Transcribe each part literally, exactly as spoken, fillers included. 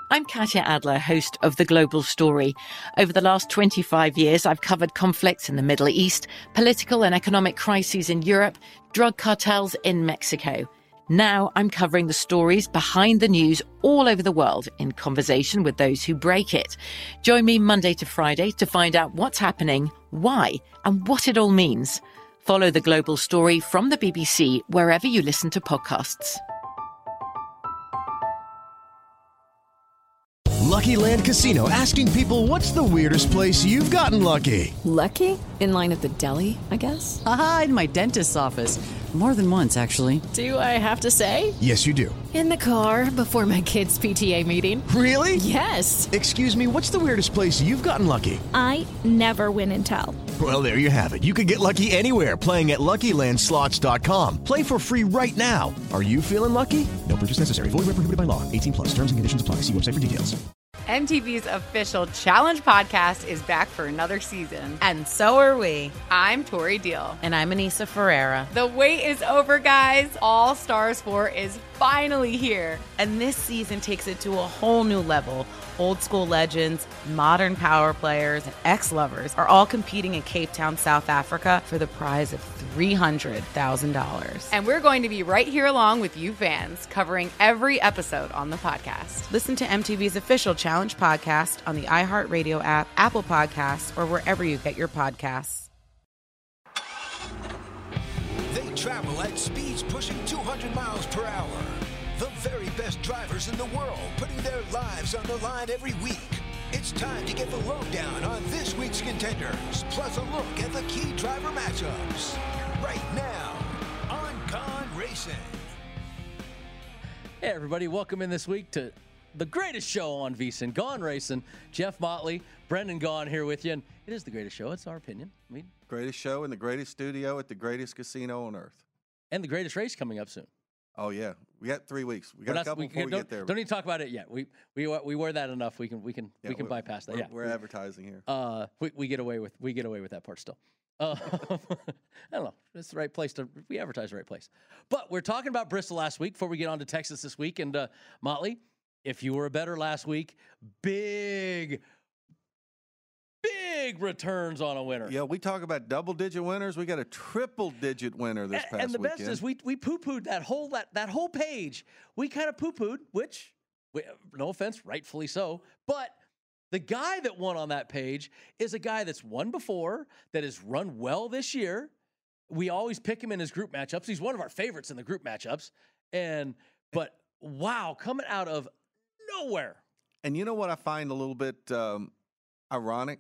I'm Katya Adler, host of The Global Story. Over the last twenty-five years, I've covered conflicts in the Middle East, political and economic crises in Europe, drug cartels in Mexico. Now I'm covering the stories behind the news all over the world in conversation with those who break it. Join me Monday to Friday to find out what's happening, why, and what it all means. Follow The Global Story from the B B C wherever you listen to podcasts. Lucky Land Casino, asking people, what's the weirdest place you've gotten lucky? Lucky? In line at the deli, I guess? Aha, in my dentist's office. More than once, actually. Do I have to say? Yes, you do. In the car before my kids' P T A meeting. Really? Yes. Excuse me, what's the weirdest place you've gotten lucky? I never win and tell. Well, there you have it. You can get lucky anywhere, playing at Lucky Land Slots dot com. Play for free right now. Are you feeling lucky? No purchase necessary. Void where prohibited by law. eighteen plus. Terms and conditions apply. See website for details. M T V's official Challenge podcast is back for another season. And so are we. I'm Tori Deal. And I'm Anissa Ferreira. The wait is over, guys. All Stars four is finally here. And this season takes it to a whole new level. Old school legends, modern power players, and ex-lovers are all competing in Cape Town, South Africa for the prize of three hundred thousand dollars. And we're going to be right here along with you fans, covering every episode on the podcast. Listen to M T V's official Challenge podcast on the iHeartRadio app, Apple Podcasts, or wherever you get your podcasts. They travel at speeds pushing two hundred miles per hour. The very best drivers in the world putting their lives on the line every week. It's time to get the lowdown on this week's contenders, plus a look at the key driver matchups. Right now on Gone Racing. Hey everybody, welcome in this week to the greatest show on VSiN, Gone Racing. Jeff Motley, Brendan Gaughan here with you, and it is the greatest show. It's our opinion. I mean, greatest show in the greatest studio at the greatest casino on earth, and the greatest race coming up soon. Oh yeah, we got three weeks. We got not, a couple we, before we don't, get there. Don't even talk about it yet. We we we wear that enough. We can we can yeah, we can bypass that. We're, yeah, we're advertising here. Uh, we we get away with we get away with that part still. Uh, I don't know. It's the right place to we advertise the right place. But we're talking about Bristol last week before we get on to Texas this week. And uh, Motley, if you were a better last week, big. Big returns on a winner. Yeah, we talk about double-digit winners. We got a triple-digit winner this past weekend. And the weekend. best is we we poo-pooed that whole that that whole page. We kind of poo-pooed, which, we, no offense, rightfully so. But the guy that won on that page is a guy that's won before, that has run well this year. We always pick him in his group matchups. He's one of our favorites in the group matchups. And but wow, coming out of nowhere. And you know what I find a little bit um, ironic?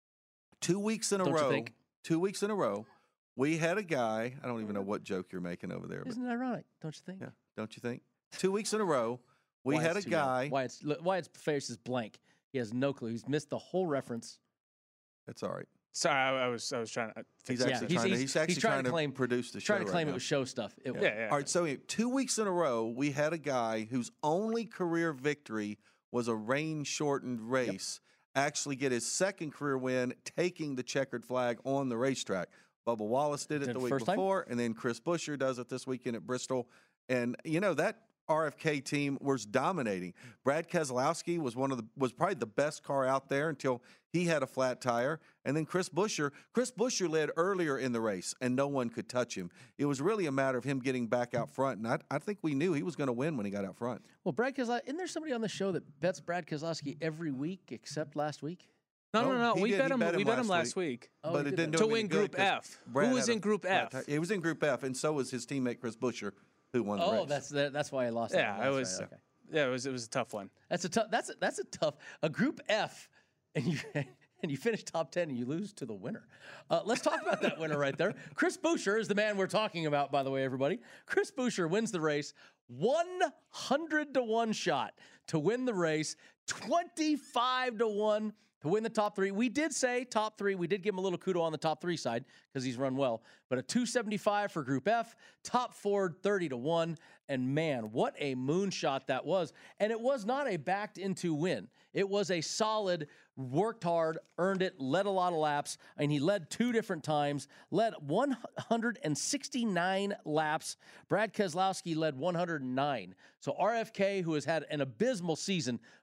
Two weeks in a Don't row, you think? two weeks in a row, we had a guy. I don't even know what joke you're making over there. Isn't it ironic? Don't you think? Yeah, don't you think? Two weeks in a row, we Wyatt's had a too guy. Low. Wyatt's, Wyatt's face is blank. He has no clue. He's missed the whole reference. That's all right. Sorry, I, I was I was trying to. He's yeah, actually he's, trying he's, to. He's actually he's trying, trying to claim, produce the show. Trying to claim right it was show stuff. It, yeah. Yeah, yeah. All right. So two weeks in a row, we had a guy whose only career victory was a rain-shortened race. Yep. Actually get his second career win, taking the checkered flag on the racetrack. Bubba Wallace did it Did the it week first before, and then Chris Buescher does it this weekend at Bristol. And, you know, that R F K team was dominating. Brad Keselowski was one of the was probably the best car out there until he had a flat tire. And then Chris Buescher, Chris Buescher led earlier in the race, and no one could touch him. It was really a matter of him getting back out front, and I, I think we knew he was going to win when he got out front. Well, Brad Keselowski, isn't there somebody on the show that bets Brad Keselowski every week except last week? No, no, no. He We did. bet He him. bet him We bet him last last week, week. Oh, but he it did didn't that. do to him any win good Group 'cause F. Brad Who was had in a Group flat F? tire. He was in Group F, and so was his teammate Chris Buescher, who won the Oh, race. that's that, that's why I lost. Yeah, that. I was. Right, okay. Yeah, it was. It was a tough one. That's a tough. That's a, that's a tough. A Group F, and you and you finish top ten, and you lose to the winner. Uh, let's talk about that winner right there. Chris Buescher is the man we're talking about. By the way, everybody, Chris Buescher wins the race. one hundred to one shot to win the race. twenty-five to one to win the top three. We did say top three. We did give him a little kudo on the top three side because he's run well. But a two seventy-five for Group F, top four, thirty to one. And man, what a moonshot that was. And it was not a backed into win. It was a solid, worked hard, earned it, led a lot of laps. And he led two different times, led one hundred sixty-nine laps. Brad Keselowski led one hundred nine. So R F K, who has had an abysmal season,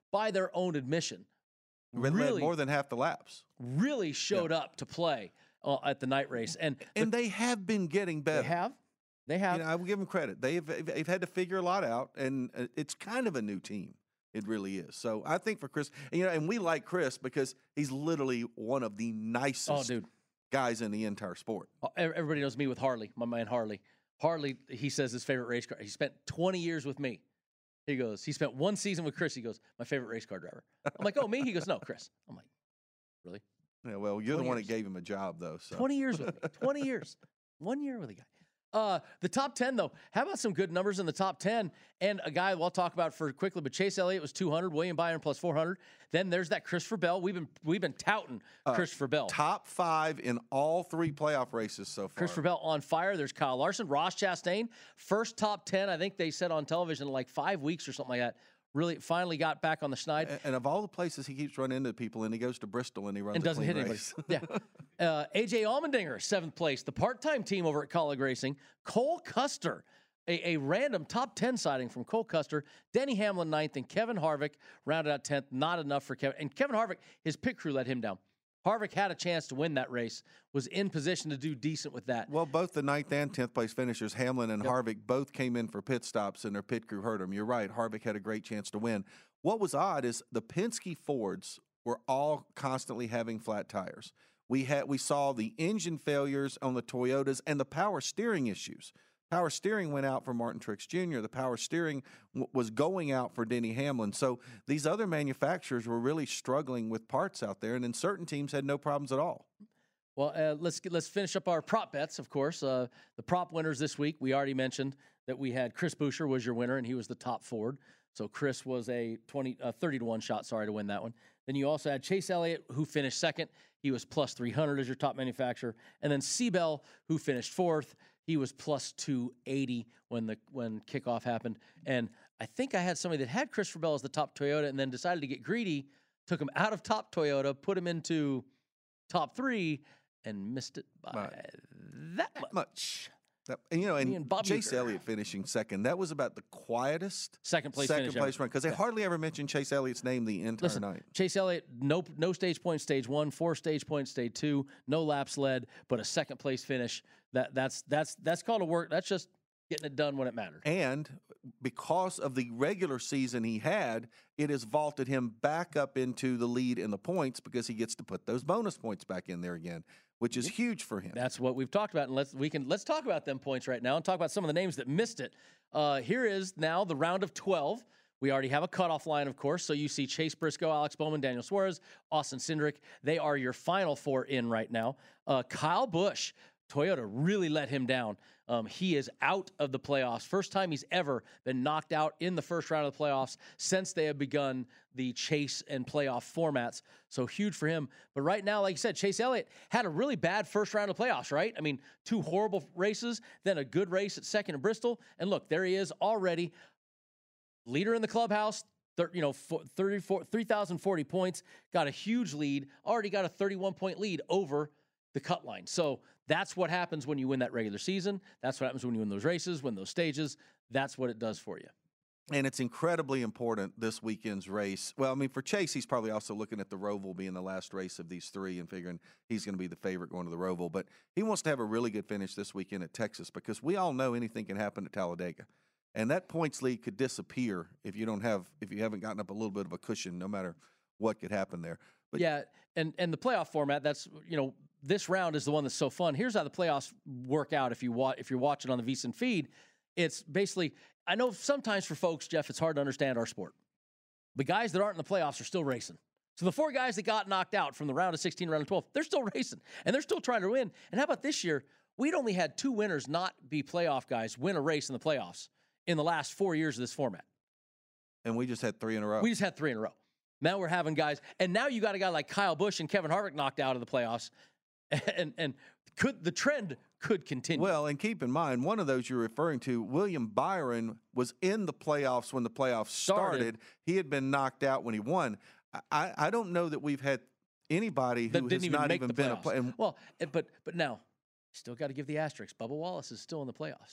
by their own admission, Red really led more than half the laps. really showed yeah. up to play uh, at the night race, and and the, they have been getting better. They have, they have. You know, I will give them credit. They've they've had to figure a lot out, and it's kind of a new team. It really is. So I think for Chris, you know, and we like Chris because he's literally one of the nicest oh, dude. guys in the entire sport. Everybody knows me with Harley, my man Harley. Harley, he says his favorite race car. He spent twenty years with me. He goes, he spent one season with Chris. He goes, my favorite race car driver. I'm like, oh, me? He goes, no, Chris. I'm like, really? Yeah, well, you're the one years. that gave him a job, though. So. twenty years with me. twenty years. One year with a guy. Uh, the top ten, though, how about some good numbers in the top ten? And a guy we'll talk about for quickly, but Chase Elliott was two hundred, William Byron plus four hundred. Then there's that Christopher Bell. We've been we've been touting uh, Christopher Bell. Top five in all three playoff races so far. Christopher Bell on fire. There's Kyle Larson, Ross Chastain. First top ten, I think they said on television in like five weeks or something like that. Really finally got back on the schneid. And, and of all the places he keeps running into people, and he goes to Bristol and he runs and doesn't hit anybody. yeah. Uh, A J Allmendinger, seventh place. The part-time team over at Colleague Racing. Cole Custer, a, a random top ten sighting from Cole Custer. Denny Hamlin, ninth, and Kevin Harvick rounded out tenth. Not enough for Kevin. And Kevin Harvick, his pit crew let him down. Harvick had a chance to win that race, was in position to do decent with that. Well, both the ninth and tenth place finishers, Hamlin and yep. Harvick, both came in for pit stops, and their pit crew hurt them. You're right. Harvick had a great chance to win. What was odd is the Penske Fords were all constantly having flat tires. We had we saw the engine failures on the Toyotas and the power steering issues. Power steering went out for Martin Truex Junior The power steering w- was going out for Denny Hamlin. So these other manufacturers were really struggling with parts out there, and then certain teams had no problems at all. Well, uh, let's get, let's finish up our prop bets, of course. Uh, the prop winners this week, we already mentioned that we had Chris Buescher was your winner, and he was the top Ford. So Chris was a twenty, uh, thirty to one shot, sorry, to win that one. Then you also had Chase Elliott, who finished second. He was plus three hundred as your top manufacturer. And then Seabell, who finished fourth. He was plus two eighty when the when kickoff happened. And I think I had somebody that had Christopher Bell as the top Toyota and then decided to get greedy, took him out of top Toyota, put him into top three, and missed it by right. that much. much. That, and, you know, and, and Chase Elliott finishing second, that was about the quietest second place, second finish place ever. run because they yeah. hardly ever mentioned Chase Elliott's name the entire Listen, night. Chase Elliott, no no stage points, stage one, four stage points, stage two, no laps led, but a second place finish. That that's that's that's called a work. That's just getting it done when it mattered. And because of the regular season he had, it has vaulted him back up into the lead in the points because he gets to put those bonus points back in there again, which is huge for him. That's what we've talked about, and let's we can let's talk about them points right now and talk about some of the names that missed it. Uh, here is now the round of twelve. We already have a cutoff line, of course, so you see Chase Briscoe, Alex Bowman, Daniel Suarez, Austin Cindric. They are your final four in right now. Uh, Kyle Busch, Toyota really let him down. Um, he is out of the playoffs. First time he's ever been knocked out in the first round of the playoffs since they have begun the chase and playoff formats. So huge for him. But right now, like you said, Chase Elliott had a really bad first round of playoffs, right? I mean, two horrible races, then a good race at second in Bristol. And look, there he is already, leader in the clubhouse, thir- you know, thirty-four, three thousand forty points, got a huge lead, already got a thirty-one point lead over the cut line. So that's what happens when you win that regular season. That's what happens when you win those races, win those stages. That's what it does for you. And it's incredibly important, this weekend's race. Well, I mean, for Chase, he's probably also looking at the Roval being the last race of these three and figuring he's going to be the favorite going to the Roval. But he wants to have a really good finish this weekend at Texas because we all know anything can happen at Talladega. And that points lead could disappear if you don't have, if you haven't gotten up a little bit of a cushion, no matter what could happen there. But yeah, and and the playoff format, that's, you know, this round is the one that's so fun. Here's how the playoffs work out if you wa- if you're watching on the VSiN feed. It's basically, I know sometimes for folks, Jeff, it's hard to understand our sport. The guys that aren't in the playoffs are still racing. So the four guys that got knocked out from the round of sixteen, round of twelve, they're still racing, and they're still trying to win. And how about this year? We'd only had two winners not be playoff guys win a race in the playoffs in the last four years of this format. And we just had three in a row. We just had three in a row. Now we're having guys, and now you got a guy like Kyle Busch and Kevin Harvick knocked out of the playoffs, and and could the trend could continue. Well, and keep in mind, one of those you're referring to, William Byron, was in the playoffs when the playoffs started. started. He had been knocked out when he won. I, I don't know that we've had anybody who that has even not even been a play. Well, but but now, still got to give the asterisk. Bubba Wallace is still in the playoffs.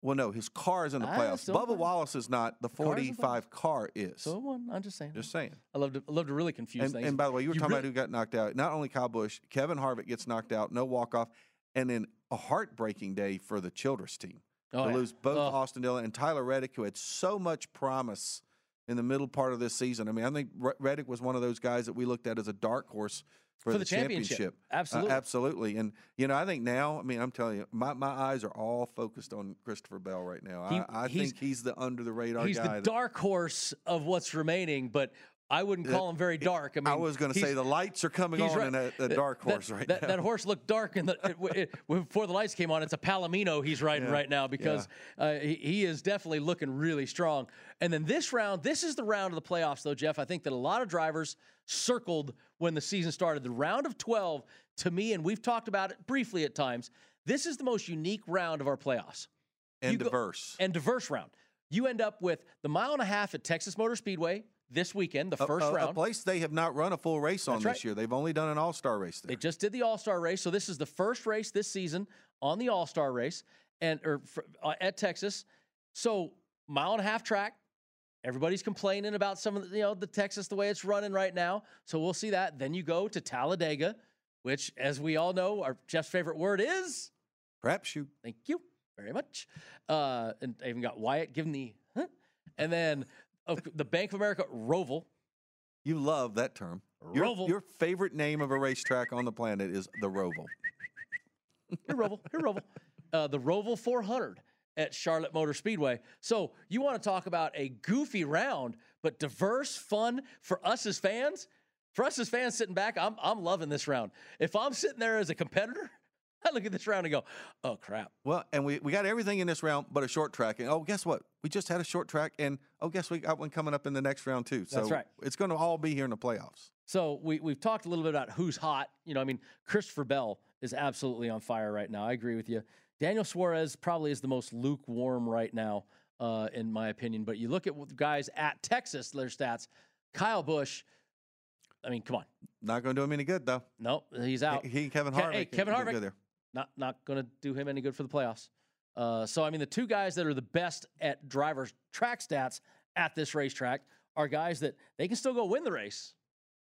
Well, no, his car is in the Ah, playoffs. still Bubba fine. Wallace is not. The Car's in the forty-five car is. So one, I'm just saying. Just saying. I love to I love to really confuse And, things. and by the way, you were talking really, about who got knocked out. Not only Kyle Busch, Kevin Harvick gets knocked out, no walk-off, and then a heartbreaking day for the Childress team. Oh, to yeah. lose both Oh. Austin Dillon and Tyler Reddick, who had so much promise in the middle part of this season. I mean, I think Re- Reddick was one of those guys that we looked at as a dark horse for, For the, the championship. championship. Absolutely. Uh, absolutely. And, you know, I think now, I mean, I'm telling you, my, my eyes are all focused on Christopher Bell right now. He- I, I he's- think he's the under-the-radar He's guy. the that- dark horse of what's remaining, but I wouldn't call him very dark. I mean, I was going to say he's- the lights are coming he's on right. in that, that dark horse that, right that, now. That horse looked dark in the it, it, before the lights came on. It's a Palomino he's riding Yeah. right now because uh, he, he is definitely looking really strong. And then this round, this is the round of the playoffs, though, Jeff. I think that a lot of drivers circled when the season started. The round of twelve, to me, and we've talked about it briefly at times, this is the most unique round of our playoffs. and You go- diverse. and diverse round. You end up with the mile and a half at Texas Motor Speedway this weekend, the A- first a, round. A place they have not run a full race on That's this right. year. They've only done an all-star race there. They just did the All-Star race, so this is the first race this season on the All-Star race and or fr- uh, at Texas. So mile and a half track. Everybody's complaining about some of the, you know, the Texas the way it's running right now. So we'll see that. Then you go to Talladega, which, as we all know, our Jeff's favorite word is Crap shoot. Thank you very much. Uh, and I even got Wyatt giving the, huh? And then uh, the Bank of America Roval. You love that term. Your, Roval. your favorite name of a racetrack on the planet is the Roval. Here, Roval. Here, Roval. Uh, the Roval four hundred at Charlotte Motor Speedway. So you want to talk about a goofy round, but diverse, fun for us as fans. For us as fans sitting back, I'm I'm loving this round. If I'm sitting there as a competitor, I look at this round and go, oh, crap. Well, and we, we got everything in this round but a short track. And, oh, guess what? We just had a short track, and, oh, guess we got one coming up in the next round, too. So That's right. It's going to all be here in the playoffs. So we, we've talked a little bit about who's hot. You know, I mean, Christopher Bell is absolutely on fire right now. I agree with you. Daniel Suarez probably is the most lukewarm right now, uh, in my opinion. But you look at what guys at Texas, their stats. Kyle Busch, I mean, come on. Not going to do him any good, though. No, he's out. He and Kevin Ke- Harvick. Hey, Kevin didn't Harvick, go there. not not going to do him any good for the playoffs. Uh, so, I mean, the two guys that are the best at drivers' track stats at this racetrack are guys that they can still go win the race,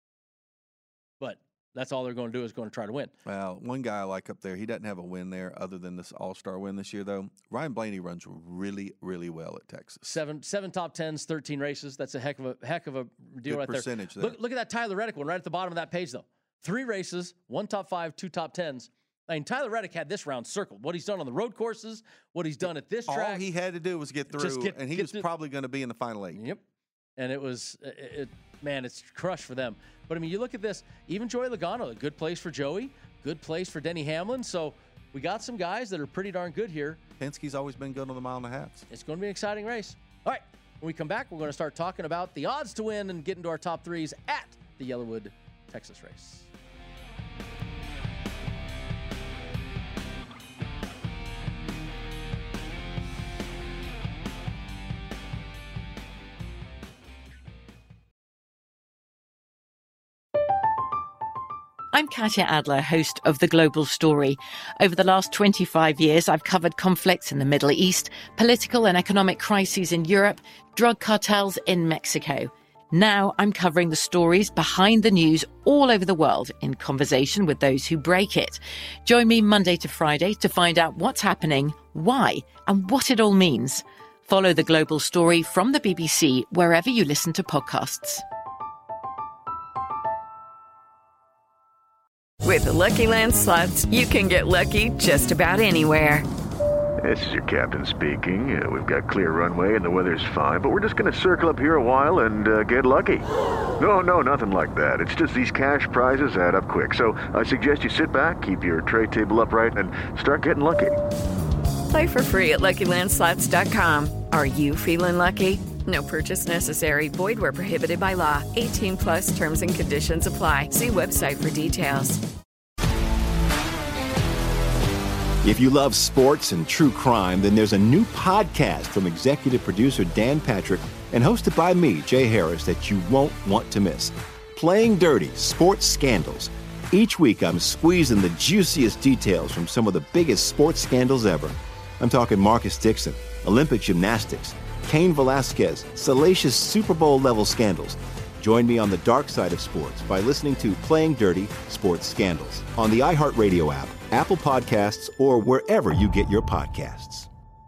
but that's all they're going to do is going to try to win. Well, one guy I like up there, he doesn't have a win there other than this all-star win this year, though. Ryan Blaney runs really, really well at Texas. Seven seven top tens, thirteen races. That's a heck of a heck of a deal Good right percentage there. there. Look, look at that Tyler Reddick one right at the bottom of that page, though. Three races, one top five, two top tens. I mean, Tyler Reddick had this round circled. What he's done on the road courses, what he's done at this All track. he had to do was get Just through, get- and he get was through- probably going to be in the final eight. Yep. And it was, it, it, man, it's crushed for them. But, I mean, you look at this, even Joey Logano, a good place for Joey, good place for Denny Hamlin. So we got some guys that are pretty darn good here. Penske's always been good on the mile and a half. It's going to be an exciting race. All right, when we come back, we're going to start talking about the odds to win and get into our top threes at the Yellowwood, Texas race. I'm Katya Adler, host of The Global Story. Over the last twenty-five years, I've covered conflicts in the Middle East, political and economic crises in Europe, drug cartels in Mexico. Now I'm covering the stories behind the news all over the world in conversation with those who break it. Join me Monday to Friday to find out what's happening, why, and what it all means. Follow The Global Story from the B B C wherever you listen to podcasts. With the Lucky Land Slots, you can get lucky just about anywhere. This is your captain speaking. Uh, we've got clear runway and the weather's fine, but we're just going to circle up here a while and uh, get lucky. No, no, nothing like that. It's just these cash prizes add up quick. So I suggest you sit back, keep your tray table upright, and start getting lucky. Play for free at Lucky Land Slots dot com. Are you feeling lucky? No purchase necessary. Void where prohibited by law. eighteen plus terms and conditions apply. See website for details. If you love sports and true crime, then there's a new podcast from executive producer Dan Patrick and hosted by me, Jay Harris, that you won't want to miss. Playing Dirty: Sports Scandals. Each week, I'm squeezing the juiciest details from some of the biggest sports scandals ever. I'm talking Marcus Dixon, Olympic gymnastics, Cain Velasquez, salacious Super Bowl level scandals. Join me on the dark side of sports by listening to Playing Dirty Sports Scandals on the iHeartRadio app, Apple Podcasts, or wherever you get your podcasts.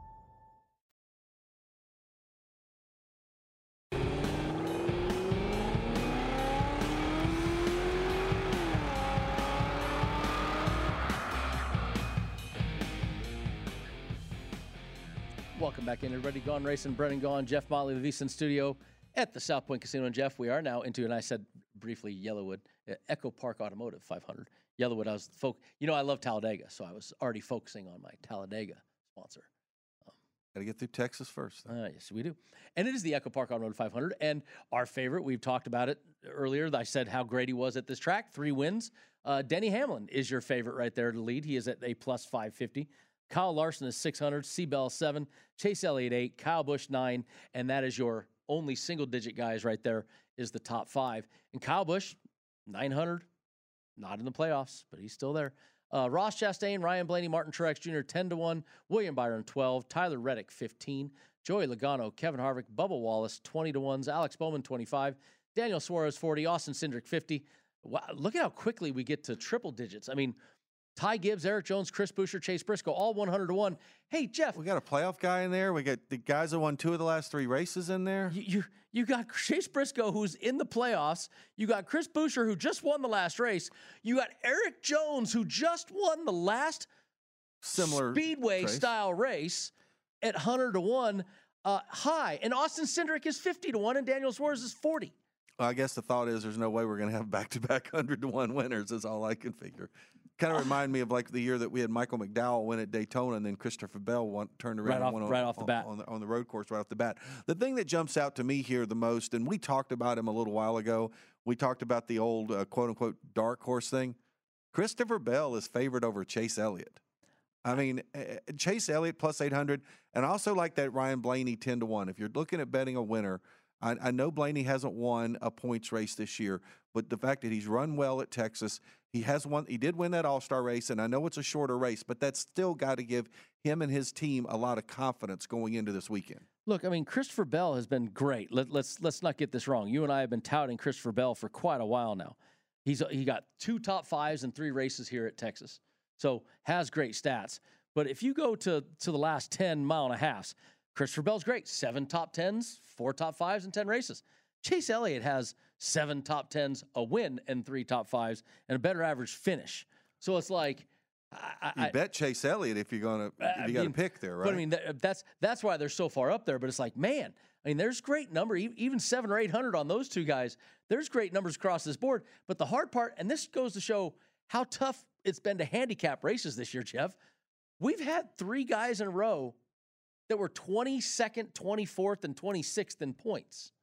Welcome back in, everybody. Gone Racing, Brennan Gone, Jeff Motley, the VSiN studio at the South Point Casino. And Jeff, we are now into, and I said briefly, Yellowwood, uh, Echo Park Automotive five hundred. Yellowwood, I was, folk, you know, I love Talladega, so I was already focusing on my Talladega sponsor. Um, Got to get through Texas first. Uh, yes, we do. And it is the Echo Park Automotive five hundred. And our favorite, we've talked about it earlier. I said how great he was at this track. Three wins. Uh, Denny Hamlin is your favorite right there to lead. He is at a plus five fifty. Kyle Larson is six hundred, Seabell seven, Chase Elliott eight, Kyle Busch nine, and that is your only single-digit guys right there is the top five. And Kyle Busch, nine hundred, not in the playoffs, but he's still there. Uh, Ross Chastain, Ryan Blaney, Martin Truex Junior, ten to one, William Byron, twelve, Tyler Reddick, fifteen, Joey Logano, Kevin Harvick, Bubba Wallace, twenty to ones, Alex Bowman, twenty-five, Daniel Suarez, forty, Austin Cindric, fifty. Wow, look at how quickly we get to triple digits. I mean, Ty Gibbs, Eric Jones, Chris Buescher, Chase Briscoe, all one hundred to one. Hey, Jeff. We got a playoff guy in there. We got the guys that won two of the last three races in there. You you, you got Chase Briscoe, who's in the playoffs. You got Chris Buescher, who just won the last race. You got Eric Jones, who just won the last similar Speedway-style race at one hundred to one. Uh, high. And Austin Cindric is fifty to one, and Daniel Suarez is forty. Well, I guess the thought is there's no way we're going to have back-to-back one hundred to one winners is all I can figure. Kind of remind me of like the year that we had Michael McDowell win at Daytona, and then Christopher Bell won, turned around right and off, won right on, off the bat on the, on the road course right off the bat. The thing that jumps out to me here the most, and we talked about him a little while ago, we talked about the old uh, quote-unquote dark horse thing. Christopher Bell is favored over Chase Elliott. I mean, uh, Chase Elliott plus eight hundred, and I also like that Ryan Blaney ten to one. If you're looking at betting a winner, I, I know Blaney hasn't won a points race this year, but the fact that he's run well at Texas, he has won. He did win that All-Star race, and I know it's a shorter race, but that's still got to give him and his team a lot of confidence going into this weekend. Look, I mean, Christopher Bell has been great. Let, let's let's not get this wrong. You and I have been touting Christopher Bell for quite a while now. He's he got two top fives in three races here at Texas, so has great stats. But if you go to to the last ten mile and a halves, Christopher Bell's great. Seven top tens, four top fives, and ten races. Chase Elliott has seven top tens, a win, and three top fives, and a better average finish. So it's like, I, you I bet Chase Elliott if you're gonna if you got to pick there, right? But I mean, that, that's that's why they're so far up there. But it's like, man, I mean, there's great number, even seven or eight hundred on those two guys. There's great numbers across this board. But the hard part, and this goes to show how tough it's been to handicap races this year, Jeff. We've had three guys in a row that were twenty-second, twenty-fourth, and twenty-sixth in points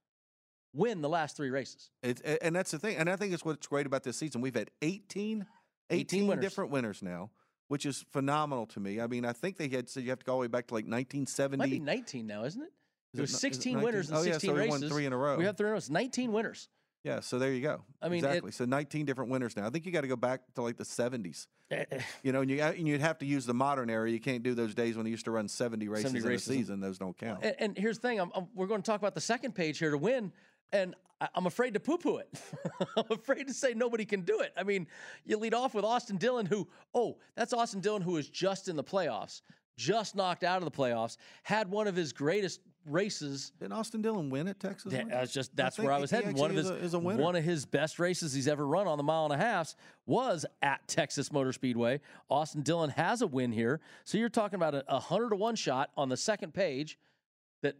win the last three races. It's, and that's the thing. And I think it's what's great about this season. We've had eighteen, eighteen, eighteen winners. Different winners now, which is phenomenal to me. I mean, I think they had said you have to go all the way back to like nineteen seventy. It might be nineteen now, isn't it? There was it, sixteen winners in oh, sixteen yeah, so races. We won three in a row. We have three in a row. It's nineteen winners. Yeah, so there you go. I mean, exactly. It, so nineteen different winners now. I think you got to go back to like the seventies. you know, and, you, and you'd have to use the modern era. You can't do those days when they used to run seventy races seventy in races. a season. Those don't count. And, and here's the thing. I'm, I'm, we're going to talk about the second page here to win, and I, I'm afraid to poo-poo it. I'm afraid to say nobody can do it. I mean, you lead off with Austin Dillon, who, oh, that's Austin Dillon who is just in the playoffs, just knocked out of the playoffs, had one of his greatest races. Didn't Austin Dillon win at Texas? That, that's just that's I where I was heading. One of his is a, is a winner. one of his best races he's ever run on the mile and a half was at Texas Motor Speedway. Austin Dillon has a win here, so you're talking about a, a hundred to one shot on the second page that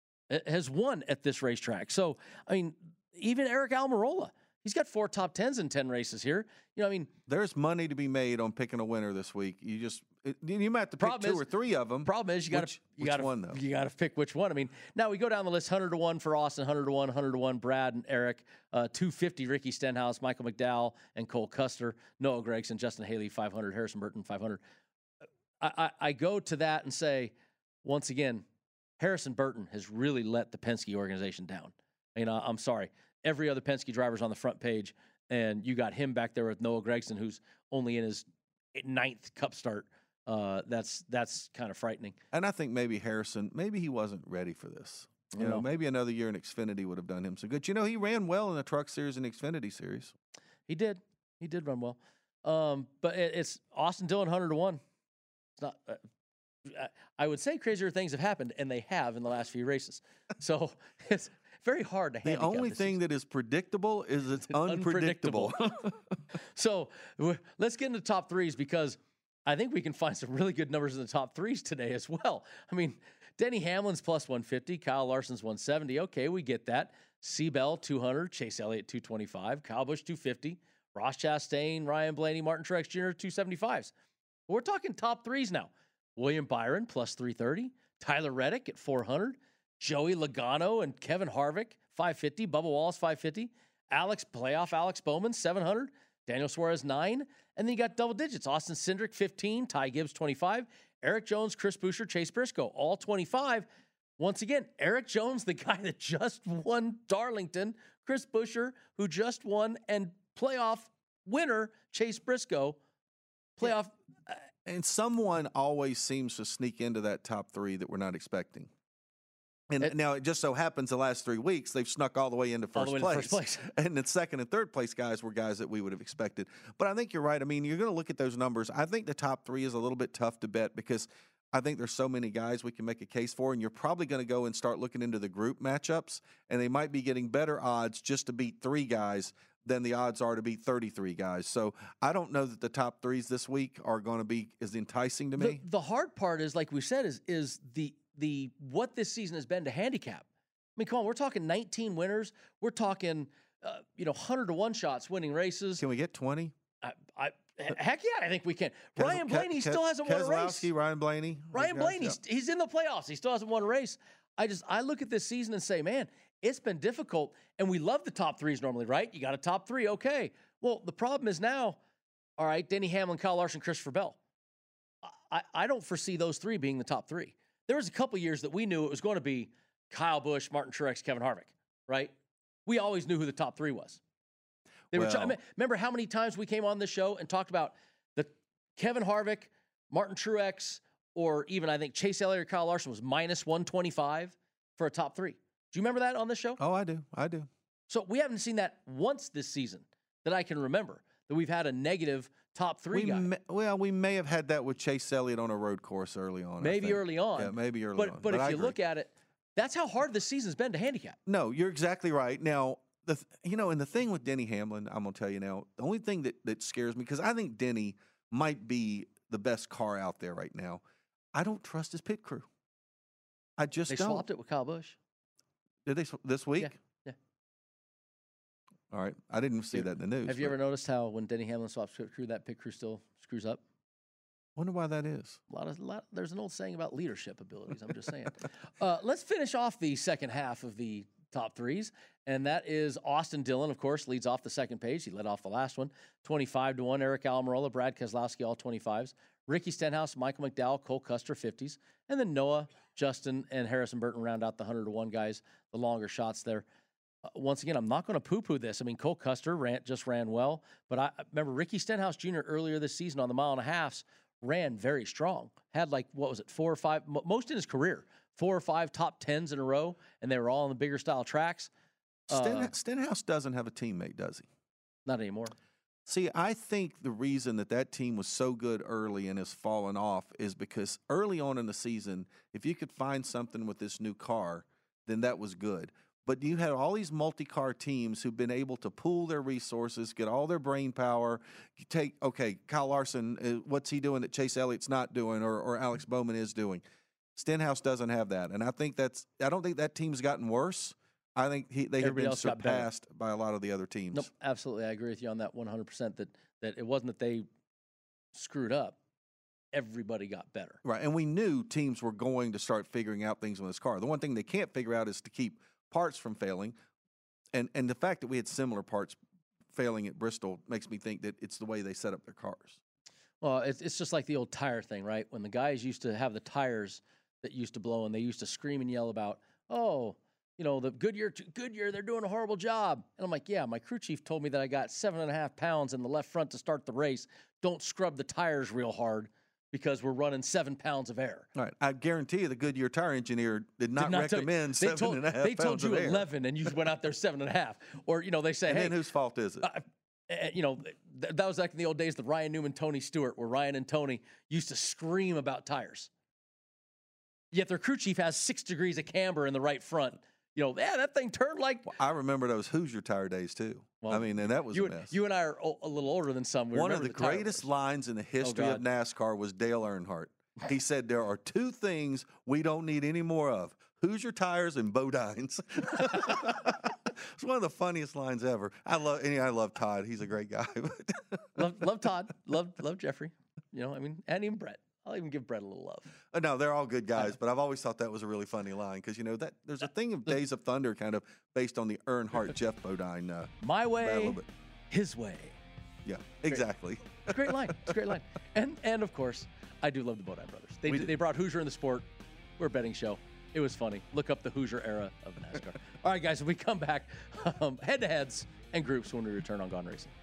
has won at this racetrack. So I mean, even Eric Almirola, he's got four top tens in ten races here. You know, I mean, there's money to be made on picking a winner this week. You just it, you might have to pick two is, or three of them. Problem is, you got to you got to you got to pick which one. I mean, now we go down the list: hundred to one for Austin, hundred to one, hundred to one Brad and Eric, uh, two fifty Ricky Stenhouse, Michael McDowell, and Cole Custer, Noah Gregson, Justin Haley, five hundred, Harrison Burton, five hundred. I, I I go to that and say, once again, Harrison Burton has really let the Penske organization down. You know, I'm sorry. Every other Penske driver's on the front page, and you got him back there with Noah Gregson, who's only in his ninth Cup start. Uh, that's that's kind of frightening. And I think maybe Harrison, maybe he wasn't ready for this. You know, know, maybe another year in Xfinity would have done him some good. You know, he ran well in the Truck Series and Xfinity Series. He did. He did run well. Um, but it, it's Austin Dillon one hundred to one. It's not. Uh, I would say crazier things have happened, and they have in the last few races. So it's very hard to The handicap only this thing season. that is predictable is it's unpredictable. So w- let's get into top threes because I think we can find some really good numbers in the top threes today as well. I mean, Denny Hamlin's plus one fifty, Kyle Larson's one seventy. Okay, we get that. Seabell two hundred, Chase Elliott two twenty-five, Kyle Busch two fifty, Ross Chastain, Ryan Blaney, Martin Truex Junior two seventy-fives. We're talking top threes now. William Byron plus three thirty, Tyler Reddick at four hundred, Joey Logano and Kevin Harvick five fifty, Bubba Wallace five fifty, Alex playoff Alex Bowman seven hundred, Daniel Suarez nine, and then you got double digits. Austin Cindric fifteen, Ty Gibbs twenty-five, Eric Jones, Chris Buescher, Chase Briscoe all twenty-five. Once again, Eric Jones, the guy that just won Darlington, Chris Buescher, who just won, and playoff winner Chase Briscoe, playoff. Yeah. And someone always seems to sneak into that top three that we're not expecting. And it, now it just so happens the last three weeks they've snuck all the way into first, way place. To first place. And the second and third place guys were guys that we would have expected. But I think you're right. I mean, you're going to look at those numbers. I think the top three is a little bit tough to bet because I think there's so many guys we can make a case for, and you're probably going to go and start looking into the group matchups, and they might be getting better odds just to beat three guys than the odds are to beat thirty-three guys. So I don't know that the top threes this week are going to be as enticing to me. The, the hard part is, like we said, is is the the what this season has been to handicap. I mean, come on, we're talking nineteen winners. We're talking, uh, you know, one hundred to one shots winning races. Can we get twenty? I, I heck yeah, I think we can. Kes- Ryan Blaney Kes- still hasn't won a race. Keselowski, Ryan Blaney. Ryan guys, Blaney, yeah. he's in the playoffs. He still hasn't won a race. I just I look at this season and say, man, it's been difficult. And we love the top threes normally, right? You got a top three, okay. Well, the problem is now, all right, Denny Hamlin, Kyle Larson, Christopher Bell. I, I don't foresee those three being the top three. There was a couple years that we knew it was going to be Kyle Busch, Martin Truex, Kevin Harvick, right? We always knew who the top three was. They well, were. Try- remember how many times we came on this show and talked about the Kevin Harvick, Martin Truex, or even I think Chase Elliott or Kyle Larson was minus one twenty-five for a top three. Do you remember that on this show? Oh, I do. I do. So we haven't seen that once this season that I can remember, that we've had a negative top three we guy. May, well, we may have had that with Chase Elliott on a road course early on. Maybe early on. Yeah, maybe early but, on. But, but if I you agree. look at it, that's how hard this season's been to handicap. No, you're exactly right. Now, the th- you know, and the thing with Denny Hamlin, I'm going to tell you now, the only thing that, that scares me, because I think Denny might be the best car out there right now, I don't trust his pit crew. I just They don't. swapped it with Kyle Busch. Did they sw- this week? Yeah. yeah. All right. I didn't see that in the news. Have you but ever noticed how when Denny Hamlin swaps pit crew, that pit crew still screws up? Wonder why that is. A lot of lot, there's an old saying about leadership abilities. I'm just saying. uh, let's finish off the second half of the top threes, and that is Austin Dillon, of course, leads off the second page. He led off the last one, twenty-five to one. Eric Almirola, Brad Keselowski, all twenty-fives. Ricky Stenhouse, Michael McDowell, Cole Custer, fifties, and then Noah, Justin, and Harrison Burton round out the one hundred to one guys, the longer shots there. Uh, once again, I'm not going to poo-poo this. I mean, Cole Custer ran, just ran well, but I remember Ricky Stenhouse Junior earlier this season on the mile and a halfs ran very strong. Had like, what was it, four or five, most in his career, four or five top tens in a row, and they were all on the bigger style tracks. Sten, Uh, Stenhouse doesn't have a teammate, does he? Not anymore. See, I think the reason that that team was so good early and has fallen off is because early on in the season, if you could find something with this new car, then that was good. But you had all these multi-car teams who've been able to pool their resources, get all their brain power. You take, okay, Kyle Larson, uh, what's he doing that Chase Elliott's not doing or, or Alex Bowman is doing? Stenhouse doesn't have that. And I think that's, I don't think that team's gotten worse. I think he, they have Everybody been else got better. surpassed by a lot of the other teams. Nope, absolutely. I agree with you on that one hundred percent that, that it wasn't that they screwed up. Everybody got better. Right, and we knew teams were going to start figuring out things with this car. The one thing they can't figure out is to keep parts from failing, and and the fact that we had similar parts failing at Bristol makes me think that it's the way they set up their cars. Well, it's it's just like the old tire thing, right? When the guys used to have the tires that used to blow, and they used to scream and yell about, oh, you know, the Goodyear, Goodyear, they're doing a horrible job. And I'm like, yeah, my crew chief told me that I got seven and a half pounds in the left front to start the race. Don't scrub the tires real hard. because we're running seven pounds of air. All right. I guarantee you the Goodyear tire engineer did not, Did not tell you- recommend they seven told, and a half They told pounds you of air. eleven, and you went out there seven and a half. Or, you know, they say, And hey. then whose fault is it? Uh, uh, you know, th- that was like in the old days, the Ryan Newman, Tony Stewart, where Ryan and Tony used to scream about tires. Yet their crew chief has six degrees of camber in the right front. You know, yeah, that thing turned like. Well, I remember those Hoosier tire days too. Well, I mean, and that was you a and, mess. You and I are o- a little older than some. We One of remember the, the tire greatest wars. lines in the history of God. NASCAR was Dale Earnhardt. He said, there are two things we don't need any more of: Hoosier tires and Bodines. It's one of the funniest lines ever. I love, and I love Todd. He's a great guy. love, love Todd. Love, love Jeffrey. You know, I mean, and even Brett. I'll even give Brett a little love. Uh, no, they're all good guys, but I've always thought that was a really funny line because, you know, that there's a thing of Days of Thunder kind of based on the Earnhardt Jeff Bodine. Uh, My way, battle, but- his way. Yeah, exactly. It's a great line. It's a great line. And and of course, I do love the Bodine brothers. They We d- do. they brought Hoosier in the sport. We're a betting show. It was funny. Look up the Hoosier era of NASCAR. All right, guys, when we come back, um, head-to-heads and groups when we return on Gone Racing.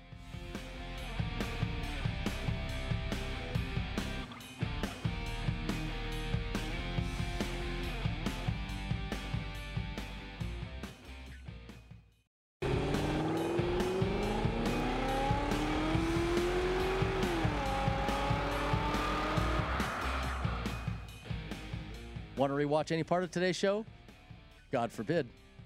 Want to rewatch any part of today's show? God forbid.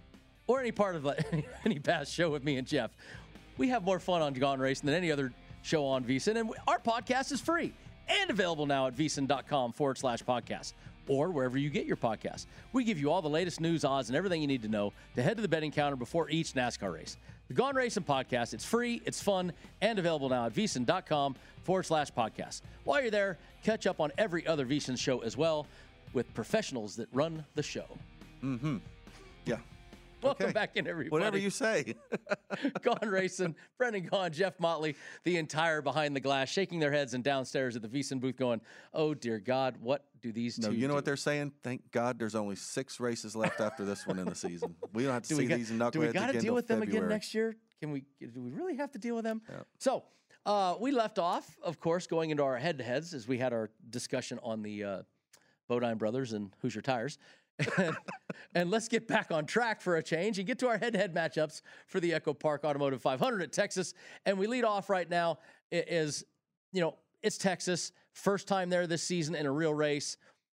Or any part of like, any past show with me and Jeff. We have more fun on Gone Racing than any other show on VSiN, and our podcast is free and available now at vsin.com forward slash podcast or wherever you get your podcasts. We give you all the latest news, odds, and everything you need to know to head to the betting counter before each NASCAR race. The Gone Racing podcast, it's free, it's fun, and available now at vsin.com forward slash podcast. While you're there, catch up on every other VSiN show as well with professionals that run the show. Mm-hmm. Yeah. Welcome Okay. back in, everybody. Whatever you say. Gone Racing, Brendan Gaughan, Jeff Motley, the entire behind the glass, shaking their heads and downstairs at the VSiN booth going, oh, dear God, what do these No, two you know do? what they're saying? Thank God there's only six races left after this one in the season. We don't have to Do see we got, these do knuckleheads we got to again deal till with them February. again next year? Can we? Do we really have to deal with them? Yeah. So uh, we left off, of course, going into our head-to-heads as we had our discussion on the uh, Bodine Brothers and Hoosier Tires. and, and let's get back on track for a change and get to our head-to-head matchups for the Echo Park Automotive five hundred at Texas. And we lead off right now i- is, you know, it's Texas. First time there this season in a real race.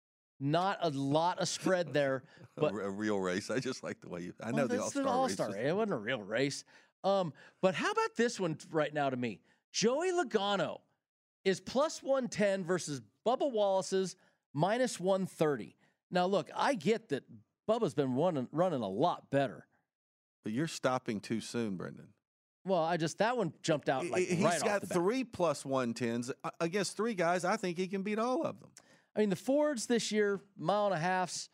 Not a lot of spread there, but a, a real race. I just like the way you. I know well, the that's All-Star an All-Star races. race. It wasn't a real race. Um, but how about this one right now to me? Joey Logano is plus one ten versus Bubba Wallace's minus one thirty. Now, look, I get that Bubba's been running, running a lot better. But you're stopping too soon, Brendan. Well, I just, that one jumped out like He's right off got the bat. three plus one tens against three guys. I think he can beat all of them. I mean, the Fords this year, mile and a halfs,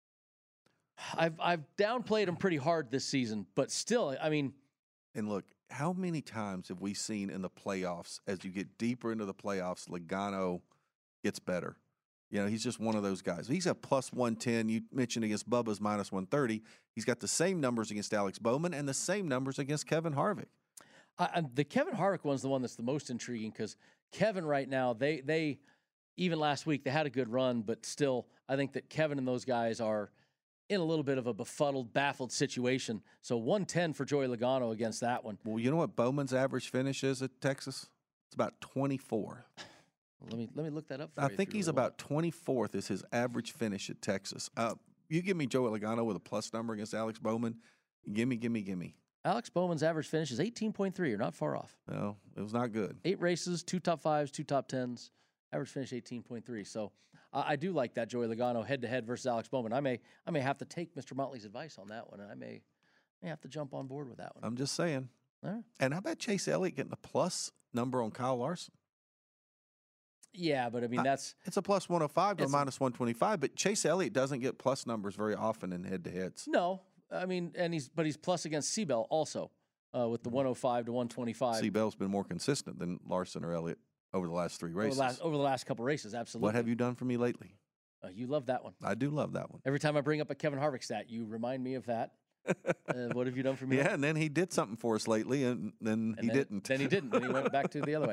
I've, I've downplayed them pretty hard this season, but still, I mean. And look, how many times have we seen in the playoffs, as you get deeper into the playoffs, Logano gets better? You know, he's just one of those guys. He's a plus one ten. You mentioned against Bubba's minus one thirty. He's got the same numbers against Alex Bowman and the same numbers against Kevin Harvick. I, I, the Kevin Harvick one's the one that's the most intriguing because Kevin right now, they they even last week they had a good run, but still, I think that Kevin and those guys are in a little bit of a befuddled, baffled situation. So one ten for Joey Logano against that one. Well, you know what Bowman's average finish is at Texas? It's about twenty-four. Let me let me look that up for I you. think if you he's really want. about twenty-fourth is his average finish at Texas. Uh, you give me Joey Logano with a plus number against Alex Bowman. Gimme, gimme, gimme. Alex Bowman's average finish is eighteen point three. You're not far off. No, it was not good. Eight races, two top fives, two top tens. Average finish eighteen point three. So uh, I do like that Joey Logano head to head versus Alex Bowman. I may I may have to take Mister Motley's advice on that one, and I may may have to jump on board with that one. I'm just saying. All right. And how about Chase Elliott getting a plus number on Kyle Larson? Yeah, but I mean Uh, that's It's a plus one oh five to a It's a- minus one twenty-five, but Chase Elliott doesn't get plus numbers very often in head to heads. no. I mean, and he's but he's plus against Seabell also uh, with the one oh five to one twenty-five. Seabell's been more consistent than Larson or Elliott over the last three over races. the last, over the last couple races. Absolutely. What have you done for me lately? Uh, you love that one. I do love that one. Every time I bring up a Kevin Harvick stat, you remind me of that. uh, what have you done for me? Yeah, and then he did something for us lately, and then And he then, didn't. Then he didn't. Then he went back to the other way.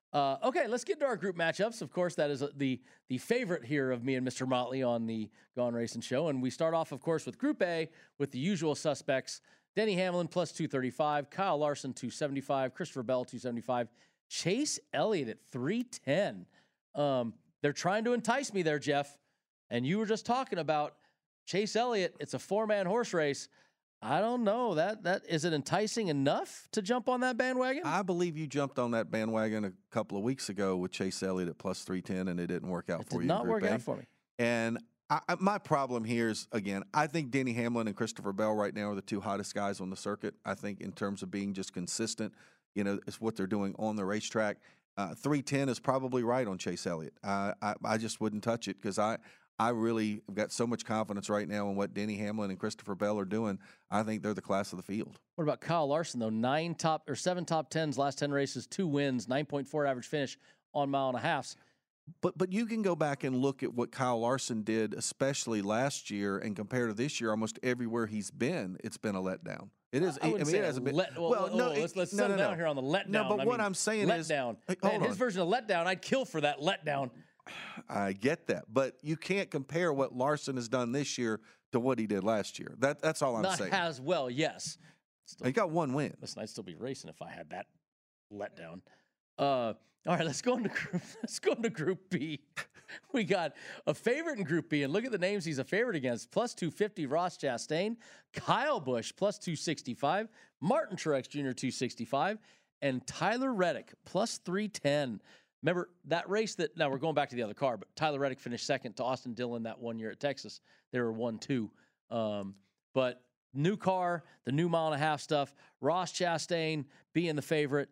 Uh, okay, let's get into our group matchups. Of course, that is the the favorite here of me and Mister Motley on the Gone Racing Show. And we start off, of course, with Group A with the usual suspects. Denny Hamlin plus two thirty-five, Kyle Larson two seventy-five, Christopher Bell two seventy-five, Chase Elliott at three ten. Um, they're trying to entice me there, Jeff. And you were just talking about Chase Elliott. It's a four-man horse race. I don't know. That that is it enticing enough to jump on that bandwagon? I believe you jumped on that bandwagon a couple of weeks ago with Chase Elliott at plus three ten, and it didn't work out it for did you. Not in Group work A. out for me. And I, I, my problem here is, again, I think Denny Hamlin and Christopher Bell right now are the two hottest guys on the circuit. I think in terms of being just consistent, you know, it's what they're doing on the racetrack. Uh, three ten is probably right on Chase Elliott. Uh, I, I just wouldn't touch it because I, I really have got so much confidence right now in what Denny Hamlin and Christopher Bell are doing. I think they're the class of the field. What about Kyle Larson, though? Nine top or seven top tens, last ten races, two wins, nine point four average finish on mile and a halfs. But but you can go back and look at what Kyle Larson did, especially last year, and compare to this year. Almost everywhere he's been, it's been a letdown. It is. I, I, I mean, say it hasn't been. Let, well, well, well, no. let's let's no, settle no, down no. here on the letdown. No, but I what mean, I'm saying letdown. is, Man, hold his on. version of letdown, I'd kill for that letdown. I get that, but you can't compare what Larson has done this year to what he did last year. That that's all I'm Not saying. as well, yes. Still, he got one win. Listen, I'd still be racing if I had that letdown. Uh, all right, let's go into group. Let's go into Group B. We got a favorite in Group B, and look at the names he's a favorite against. Plus two fifty, Ross Chastain, Kyle Busch plus two sixty-five, Martin Truex Junior two sixty-five, and Tyler Reddick plus three ten. Remember that race that, now we're going back to the other car, but Tyler Reddick finished second to Austin Dillon that one year at Texas. They were one two. Um, but new car, the new mile and a half stuff, Ross Chastain being the favorite,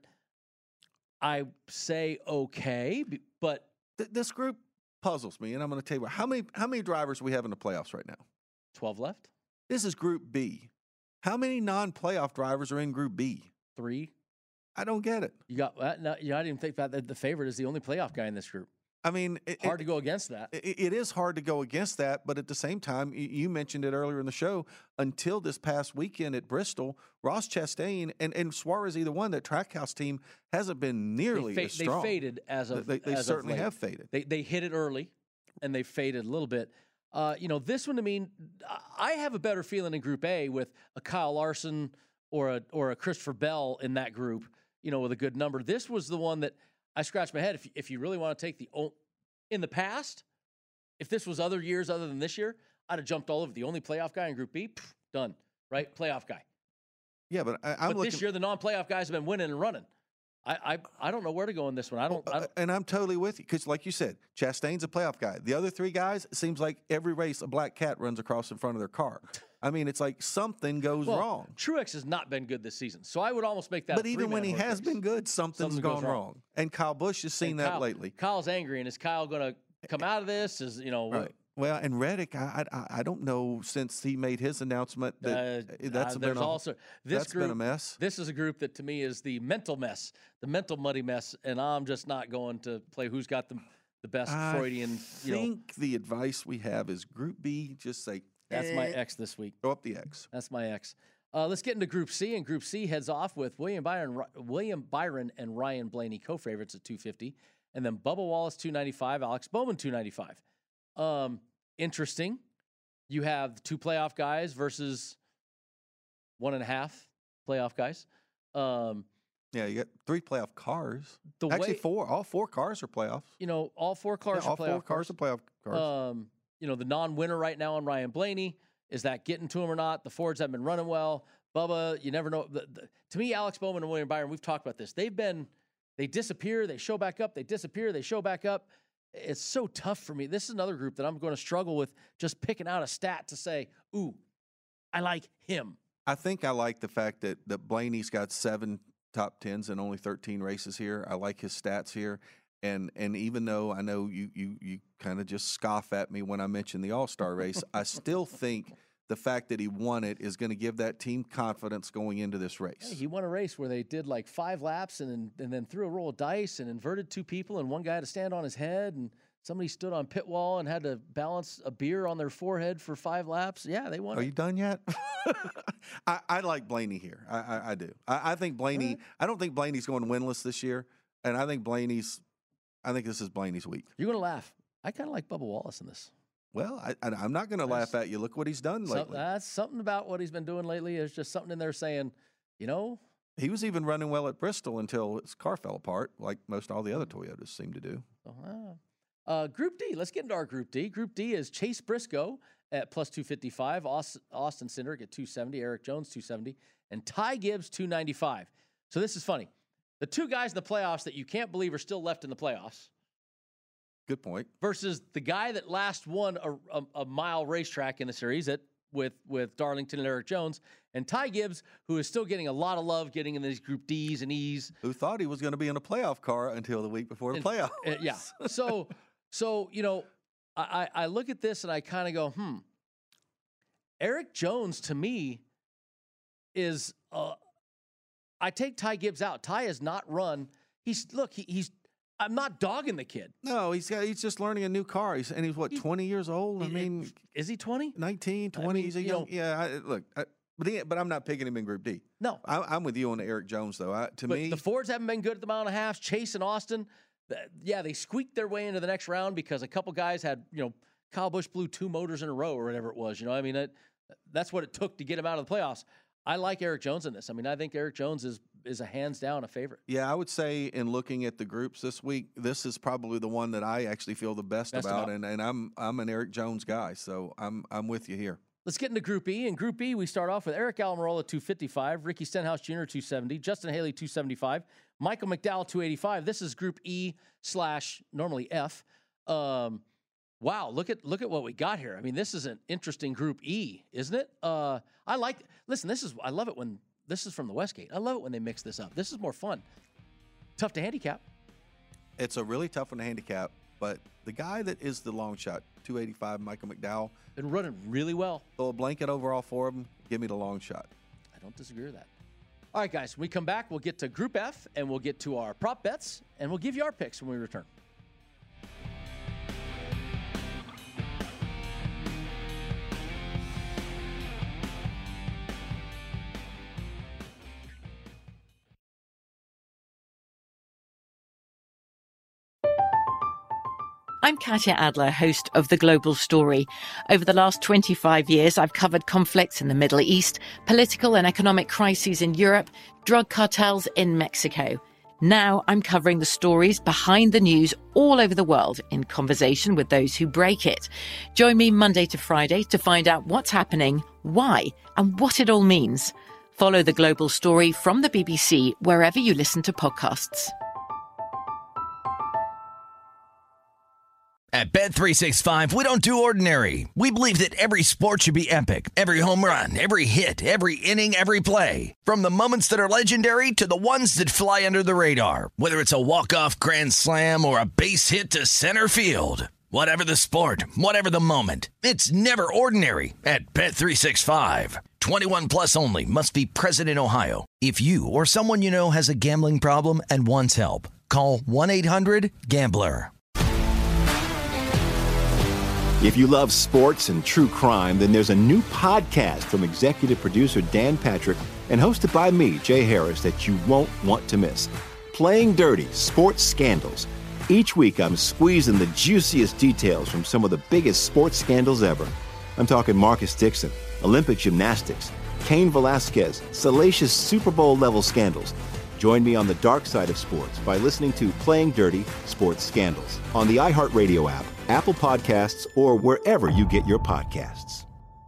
I say okay, but Th- this group puzzles me, and I'm going to tell you what, how many how many drivers we have in the playoffs right now? twelve left. This is Group B. How many non-playoff drivers are in Group B? Three. I don't get it. You got uh, no, you know, I didn't think that the, the favorite is the only playoff guy in this group. I mean, it, hard it, to go against that. It, it is hard to go against that, but at the same time, you, you mentioned it earlier in the show. Until this past weekend at Bristol, Ross Chastain and, and Suarez, either one, that Trackhouse team hasn't been nearly they, fa- as strong. they faded as of they, they as certainly of late. have faded. They they hit it early, and they faded a little bit. Uh, you know, this one. I mean, I have a better feeling in Group A with a Kyle Larson or a or a Christopher Bell in that group. You know, with a good number. This was the one that I scratched my head. If if you really want to take the in the past, if this was other years other than this year, I'd have jumped all over the only playoff guy in Group B. Pff, done, right? Playoff guy. Yeah, but I, I'm but looking, this year the non-playoff guys have been winning and running. I I, I don't know where to go in this one. I don't. I don't and I'm totally with you because, like you said, Chastain's a playoff guy. The other three guys, it seems like every race a black cat runs across in front of their car. I mean, it's like something goes well, wrong. Truex has not been good this season, so I would almost make that. But a even when he three-man has horse race. been good, something's Something gone goes wrong. wrong. And Kyle Busch has seen And that Kyle, lately. Kyle's angry, and is Kyle going to come out of this? Is you know, Right. Well, and Reddick, I, I I don't know since he made his announcement that Uh, that's uh, been there's a, also this that's group, been a mess. This is a group that to me is the mental mess, the mental muddy mess, and I'm just not going to play who's got the the best Freudian. I You know, think the advice we have is Group B. Just say that's my eh, X this week. Throw up the X. That's my X. Uh, let's get into Group C, and Group C heads off with William Byron, William Byron, and Ryan Blaney co-favorites at two fifty, and then Bubba Wallace two ninety-five, Alex Bowman two ninety-five. Um, interesting. You have two playoff guys versus one and a half playoff guys. Um, Yeah, you got three playoff cars. The Actually, way- four. All four cars are playoffs. you know, all four cars Yeah, are all playoff four cars are playoff cars. Um, you know, the non-winner right now on Ryan Blaney, is that getting to him or not? The Fords have been running well. Bubba, you never know. The, the, to me, Alex Bowman and William Byron, we've talked about this. They've been, they disappear, they show back up, they disappear, they show back up. It's so tough for me. This is another group that I'm going to struggle with just picking out a stat to say, ooh, I like him. I think I like the fact that, that Blaney's got seven top tens in only thirteen races here. I like his stats here. And and even though I know you you you kind of just scoff at me when I mention the All-Star race, I still think the fact that he won it is going to give that team confidence going into this race. Hey, he won a race where they did like five laps and then, and then threw a roll of dice and inverted two people and one guy had to stand on his head and somebody stood on pit wall and had to balance a beer on their forehead for five laps. Yeah, they won. Are it. you done yet? I, I like Blaney here. I, I, I do. I, I think Blaney. Right. I don't think Blaney's going winless this year. And I think Blaney's, I think this is Blaney's week. You're going to laugh. I kind of like Bubba Wallace in this. Well, I, I, I'm not going to laugh at you. Look what he's done Some, lately. that's something about what he's been doing lately. There's just something in there saying, you know. He was even running well at Bristol until his car fell apart, like most all the other Toyotas seem to do. Uh-huh. Uh, Group D, let's get into our Group D. Group D is Chase Briscoe at plus two fifty-five, Austin, Austin Cindric at two seventy, Eric Jones two seventy, and Ty Gibbs two ninety-five. So this is funny. The two guys in the playoffs that you can't believe are still left in the playoffs. Good point. Versus the guy that last won a, a, a mile racetrack in the series at with with Darlington and Eric Jones, and Ty Gibbs, who is still getting a lot of love getting in these Group Ds and Es. Who thought he was going to be in a playoff car until the week before the and, playoffs. Uh, yeah. So, so you know, I, I look at this and I kind of go, hmm. Eric Jones, to me, is, uh, I take Ty Gibbs out. Ty has not run. He's, look, he, he's, I'm not dogging the kid. No, he's got, he's just learning a new car. He's, and he's, what, twenty years old? I mean. Is he twenty? nineteen, twenty. I mean, he's a young, know, yeah, I, look, I, but, he, but I'm not picking him in Group D. No. I, I'm with you on Eric Jones, though. I, to but me. The Fords haven't been good at the mile and a half. Chase and Austin, yeah, they squeaked their way into the next round because a couple guys had, you know, Kyle Busch blew two motors in a row or whatever it was. You know, I mean, it, that's what it took to get him out of the playoffs. I like Eric Jones in this. I mean, I think Eric Jones is is a hands down a favorite. Yeah, I would say in looking at the groups this week, this is probably the one that I actually feel the best, best about, about. And, and I'm I'm an Eric Jones guy, so I'm I'm with you here. Let's get into Group E. In Group E, we start off with Eric Almirola, two fifty-five, Ricky Stenhouse Junior, two seventy, Justin Haley, two seventy-five, Michael McDowell, two eighty-five. This is Group E slash normally F. Um, wow, look at look at what we got here. I mean, this is an interesting Group E, isn't it? Uh, I like. Listen, this is I love it when this is from the Westgate. I love it when they mix this up. This is more fun. Tough to handicap. It's a really tough one to handicap, but the guy that is the long shot, two eighty-five, Michael McDowell, been running really well. Throw a blanket over all four of them. Give me the long shot. I don't disagree with that. All right, guys, when we come back, we'll get to Group F, and we'll get to our prop bets, and we'll give you our picks when we return. I'm Katya Adler, host of The Global Story. Over the last twenty-five years, I've covered conflicts in the Middle East, political and economic crises in Europe, drug cartels in Mexico. Now I'm covering the stories behind the news all over the world in conversation with those who break it. Join me Monday to Friday to find out what's happening, why, and what it all means. Follow The Global Story from the B B C wherever you listen to podcasts. At Bet three sixty-five, we don't do ordinary. We believe that every sport should be epic. Every home run, every hit, every inning, every play. From the moments that are legendary to the ones that fly under the radar. Whether it's a walk-off grand slam or a base hit to center field. Whatever the sport, whatever the moment. It's never ordinary at Bet three sixty-five. twenty-one plus only. Must be present in Ohio. If you or someone you know has a gambling problem and wants help, call one eight hundred gambler. If you love sports and true crime, then there's a new podcast from executive producer Dan Patrick and hosted by me, Jay Harris, that you won't want to miss. Playing Dirty: Sports Scandals. Each week, I'm squeezing the juiciest details from some of the biggest sports scandals ever. I'm talking Marcus Dixon, Olympic gymnastics, Cain Velasquez, salacious Super Bowl-level scandals. Join me on the dark side of sports by listening to Playing Dirty: Sports Scandals on the iHeartRadio app, Apple Podcasts, or wherever you get your podcasts.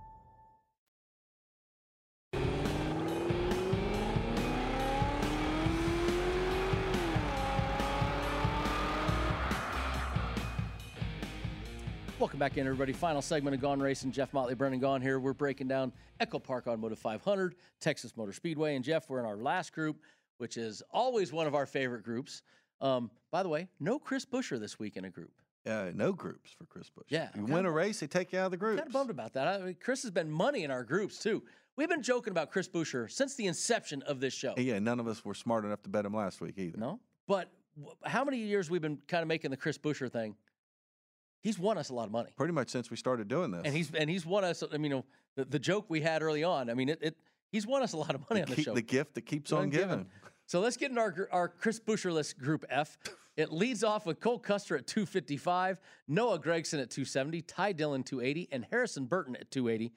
Welcome back in, everybody. Final segment of Gone Racing. Jeff Motley, Brennan Gaughan here. We're breaking down Echo Park Automotive five hundred, Texas Motor Speedway. And, Jeff, we're in our last group, which is always one of our favorite groups. Um, by the way, no Chris Buescher this week in a group. Uh, no groups for Chris Buescher. Yeah. You win a race, they take you out of the groups. I'm kind of bummed about that. I mean, Chris has been money in our groups, too. We've been joking about Chris Buescher since the inception of this show. Yeah, none of us were smart enough to bet him last week either. No? But w- how many years we've been kind of making the Chris Buescher thing? He's won us a lot of money. Pretty much since we started doing this. And he's and he's won us, I mean, you know, the, the joke we had early on, I mean, it, it he's won us a lot of money the on the keep, show. The gift that keeps on giving. So let's get into our, our Chris Buescher list, Group F. It leads off with Cole Custer at two fifty-five, Noah Gragson at two seventy, Ty Dillon two eighty, and Harrison Burton at two eighty.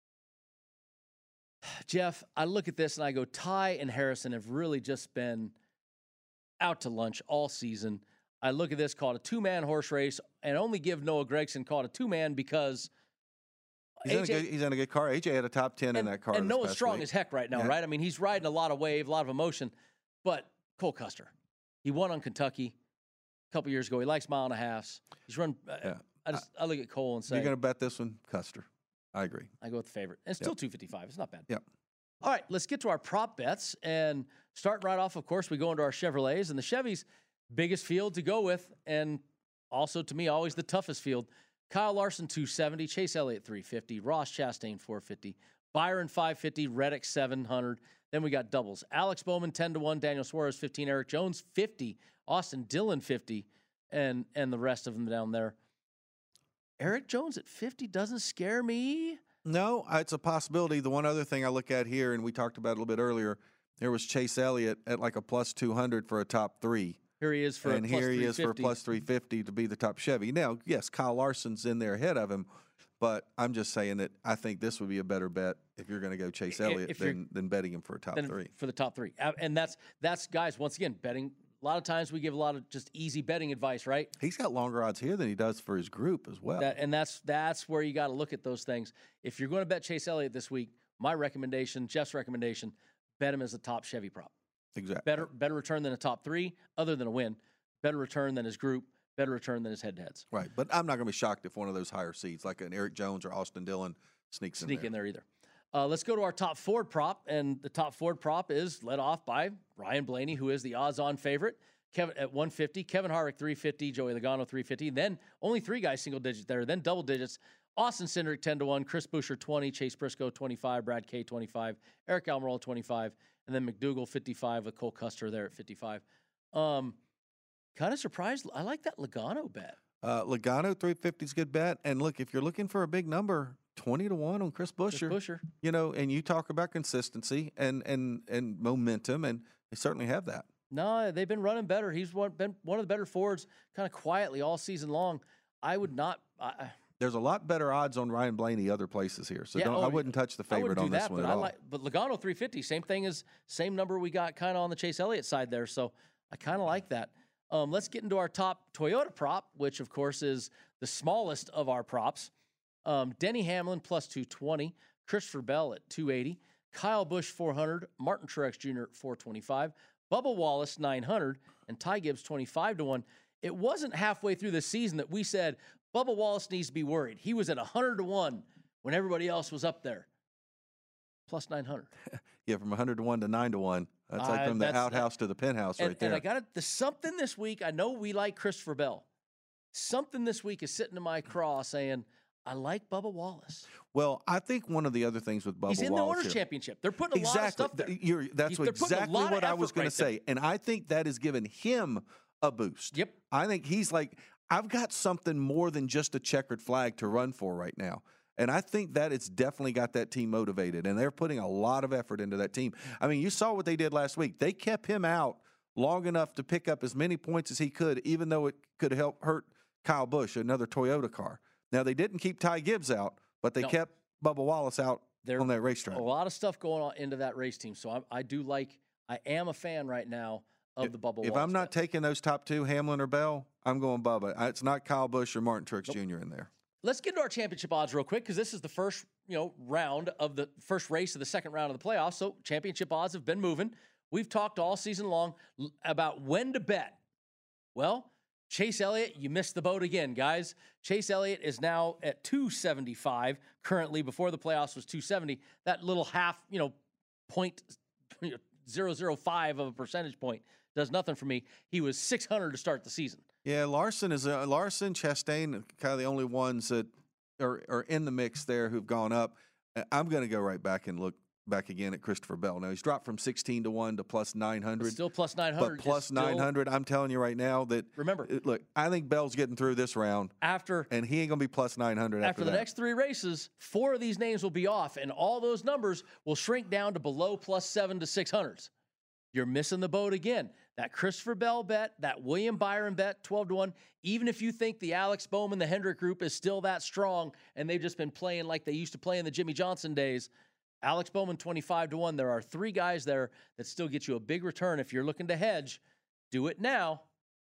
Jeff, I look at this and I go, Ty and Harrison have really just been out to lunch all season. I look at this, call it a two-man horse race, and only give Noah Gragson call it a two-man because He's, A J, in a good, he's in a good car. A J had a top ten and, in that car. And Noah's strong week. as heck right now, yeah. right? I mean, he's riding a lot of wave, a lot of emotion. But Cole Custer, he won on Kentucky a couple years ago. He likes mile and a halves. He's run. Yeah. I just I look at Cole and say, you're going to bet this one, Custer. I agree. I go with the favorite. And it's still yep. two fifty-five. It's not bad. Yep. All right, let's get to our prop bets. And starting right off, of course, we go into our Chevrolets. And the Chevy's biggest field to go with, and also, to me, always the toughest field. Kyle Larson, two seventy. Chase Elliott, three fifty. Ross Chastain, four fifty. Byron, five fifty. Reddick, seven hundred. Then we got doubles. Alex Bowman, ten to one. Daniel Suarez, fifteen. Eric Jones, fifty. Austin Dillon, fifty. And, and the rest of them down there. Eric Jones at fifty doesn't scare me. No, it's a possibility. The one other thing I look at here, and we talked about it a little bit earlier, there was Chase Elliott at like a plus two hundred for a top three. Here he is for and a plus here he is for a plus three fifty to be the top Chevy. Now, yes, Kyle Larson's in there ahead of him, but I'm just saying that I think this would be a better bet if you're going to go Chase Elliott than, than betting him for a top three. For the top three. And that's, that's guys, once again, betting. A lot of times we give a lot of just easy betting advice, right? He's got longer odds here than he does for his group as well. That, and that's that's where you got to look at those things. If you're going to bet Chase Elliott this week, my recommendation, Jeff's recommendation, bet him as a top Chevy prop. Exactly. Better better return than a top three, other than a win. Better return than his group. Better return than his head-to-heads. Right, but I'm not going to be shocked if one of those higher seeds, like an Eric Jones or Austin Dillon, sneaks Sneak in there. in there either. Uh, let's go to our top Ford prop, and the top Ford prop is led off by Ryan Blaney, who is the odds-on favorite. Kevin at one fifty, Kevin Harvick three fifty, Joey Logano three fifty. Then only three guys single digits there. Then double digits. Austin Cindric ten to one, Chris Buescher twenty, Chase Briscoe twenty-five, Brad K twenty-five, Eric Almirola twenty-five, and then McDougal fifty-five with Cole Custer there at fifty-five. Um, kind of surprised. I like that Logano bet. Uh, Logano three fifty is a good bet. And look, if you're looking for a big number, twenty to one on Chris Buescher. Chris Buescher. You know, and you talk about consistency and and and momentum, and they certainly have that. No, they've been running better. He's one, been one of the better Fords kind of quietly all season long. I would not. I, There's a lot better odds on Ryan Blaney other places here, so yeah, don't, oh, I wouldn't touch the favorite on this that, one but at I all. like, but Logano three fifty, same thing as same number we got kind of on the Chase Elliott side there. So I kind of like that. Um, let's get into our top Toyota prop, which of course is the smallest of our props. Um, Denny Hamlin plus two twenty, Christopher Bell at two eighty, Kyle Busch four hundred, Martin Truex Junior four twenty-five, Bubba Wallace nine hundred, and Ty Gibbs twenty-five to one. It wasn't halfway through the season that we said Bubba Wallace needs to be worried. He was at one hundred to one when everybody else was up there. Plus nine hundred. Yeah, from one hundred to one to nine to one. That's like Uh, from the that's- outhouse to the penthouse And, right there. and I got it. The something this week. I know we like Christopher Bell. Something this week is sitting in my craw saying, I like Bubba Wallace. Well, I think one of the other things with Bubba He's in Wallace the Owners' here- Championship. They're putting a exactly. lot of stuff there. Th- You're, that's He's- they're putting a exactly lot of what I was effort going right to say. there. And I think that has given him a boost. Yep. I think he's like, I've got something more than just a checkered flag to run for right now. And I think that it's definitely got that team motivated. And they're putting a lot of effort into that team. I mean, you saw what they did last week. They kept him out long enough to pick up as many points as he could, even though it could help hurt Kyle Busch, another Toyota car. Now, they didn't keep Ty Gibbs out, but they No. kept Bubba Wallace out There- on that racetrack. A lot of stuff going on into that race team. So I, I do like, I am a fan right now of the Bubba If Wallace I'm not bet. taking those top two, Hamlin or Bell, I'm going Bubba. I- It's not Kyle Busch or Martin Truex Nope. Junior in there. Let's get into our championship odds real quick because this is the first, you know, round of the first race of the second round of the playoffs. So championship odds have been moving. We've talked all season long l- about when to bet. Well, Chase Elliott, you missed the boat again, guys. Chase Elliott is now at two seventy-five currently. Before the playoffs was two seventy. That little half, you know, point zero zero five of a percentage point does nothing for me. He was six hundred to start the season. Yeah, Larson is uh, Larson, Chastain, kind of the only ones that are, are in the mix there who've gone up. Uh, I'm going to go right back and look back again at Christopher Bell. Now he's dropped from sixteen to one to plus nine hundred. Still plus nine hundred. But plus nine hundred, I'm telling you right now that remember, uh, look, I think Bell's getting through this round after, and he ain't going to be plus nine hundred after, after the that. next three races. Four of these names will be off, and all those numbers will shrink down to below plus seven to six hundreds. you're missing the boat again. That Christopher Bell bet, that William Byron bet, twelve to one. Even if you think the Alex Bowman, the Hendrick group is still that strong and they've just been playing like they used to play in the Jimmy Johnson days, Alex Bowman, twenty-five to one. There are three guys there that still get you a big return. If you're looking to hedge, do it now.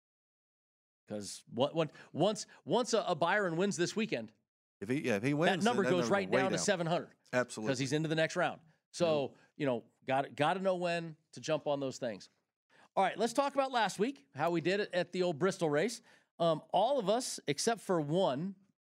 Because once once a, a Byron wins this weekend, if he yeah, if he wins, that number that goes right down, down to seven hundred. Absolutely, because he's into the next round. So mm-hmm. you know, got got to know when to jump on those things. All right, let's talk about last week, how we did it at the old Bristol race. Um, all of us except for one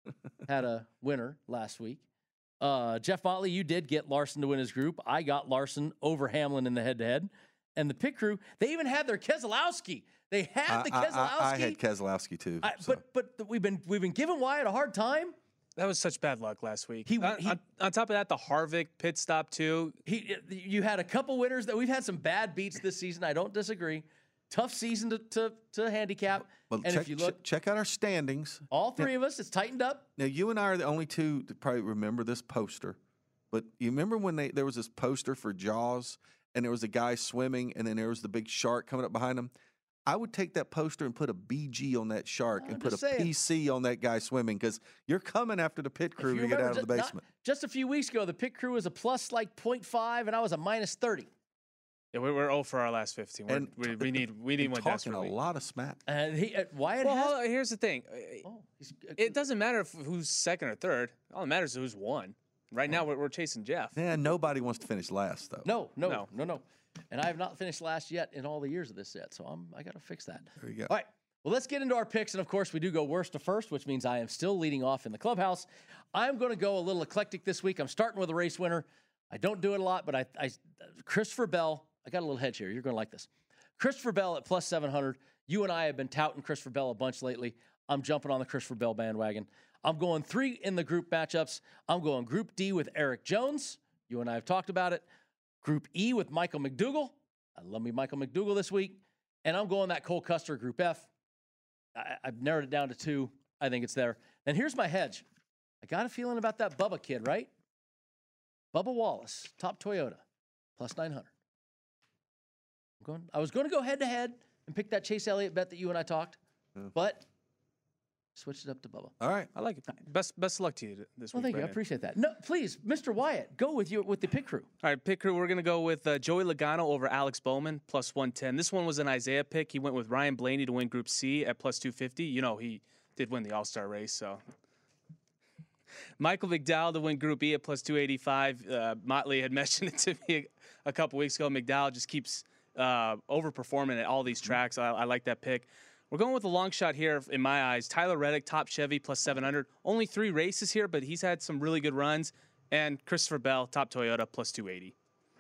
had a winner last week. Uh, Jeff Motley, you did get Larson to win his group. I got Larson over Hamlin in the head-to-head. And the pit crew, they even had their Keselowski. They had the I, Keselowski. I, I had Keselowski too. I, so. But but we've been we've been giving Wyatt a hard time. That was such bad luck last week. He, on, he, on, on top of that, the Harvick pit stop too. He, you had a couple winners that we've had some bad beats this season. I don't disagree. Tough season to to, to handicap. Well, and check, if you look, ch- check out our standings. All three now, of us, it's tightened up. Now you and I are the only two to probably remember this poster. But you remember when they there was this poster for Jaws, and there was a guy swimming, and then there was the big shark coming up behind him? I would take that poster and put a B G on that shark I'm and put a saying. P C on that guy swimming, because you're coming after the pit crew to get out of the basement. Not, just a few weeks ago, the pit crew was a plus like point five, and I was a minus thirty. Yeah, we're, we're zero for our last fifteen. We're, And we, we need we need one talking desperately. a lot of smack. And he, uh, Wyatt well, has. hold on, here's the thing. Oh, he's, uh, it doesn't matter if, who's second or third. All that matters is who's won. Right now, we're, we're chasing Jeff. Yeah, nobody wants to finish last though. No, no, No. no, no. And I have not finished last yet in all the years of this set, so I'm I got to fix that. There you go. All right. Well, let's get into our picks, and of course, we do go worst to first, which means I am still leading off in the clubhouse. I'm going to go a little eclectic this week. I'm starting with a race winner. I don't do it a lot, but I, I Christopher Bell. I got a little hedge here. You're going to like this. Christopher Bell at plus seven hundred. You and I have been touting Christopher Bell a bunch lately. I'm jumping on the Christopher Bell bandwagon. I'm going three in the group matchups. I'm going Group D with Eric Jones. You and I have talked about it. Group E with Michael McDougal. I love me Michael McDougal this week. And I'm going that Cole Custer Group F. I, I've narrowed it down to two. I think it's there. And here's my hedge. I got a feeling about that Bubba kid, right? Bubba Wallace, top Toyota, plus nine hundred. I'm going, I was going to go head-to-head and pick that Chase Elliott bet that you and I talked, yeah. but switched it up to Bubba. All right. I like it. Best best of luck to you this well, week. Thank you. I appreciate that. No, please, Mister Wyatt, go with you with the pit crew. All right, pit crew, we're going to go with uh, Joey Logano over Alex Bowman, plus one ten. This one was an Isaiah pick. He went with Ryan Blaney to win Group C at plus two fifty. You know, he did win the All-Star race, so. Michael McDowell to win Group E at plus two eighty-five. Uh, Motley had mentioned it to me a, a couple weeks ago. McDowell just keeps uh, overperforming at all these tracks. I, I like that pick. We're going with a long shot here in my eyes. Tyler Reddick, top Chevy, plus seven hundred. Only three races here, but he's had some really good runs. And Christopher Bell, top Toyota, plus two eighty.